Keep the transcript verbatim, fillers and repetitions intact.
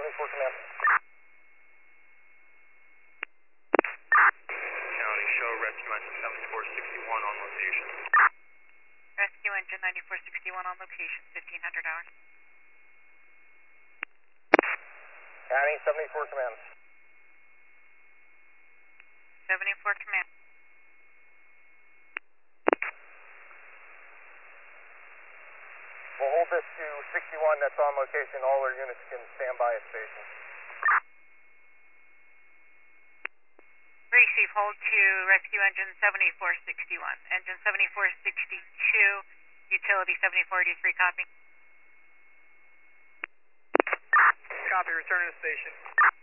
seventy-four command. County, show rescue engine seventy-four sixty-one on location. Rescue engine ninety-four sixty-one on location, fifteen hundred hours. County, seventy-four command. seventy-four command. We'll hold this to sixty-one, that's on location. All our units can stand by at station. Receive, hold to rescue engine seventy-four sixty-one. Engine seventy-four sixty-two, utility seventy-four eighty-three, copy. Copy, return to the station.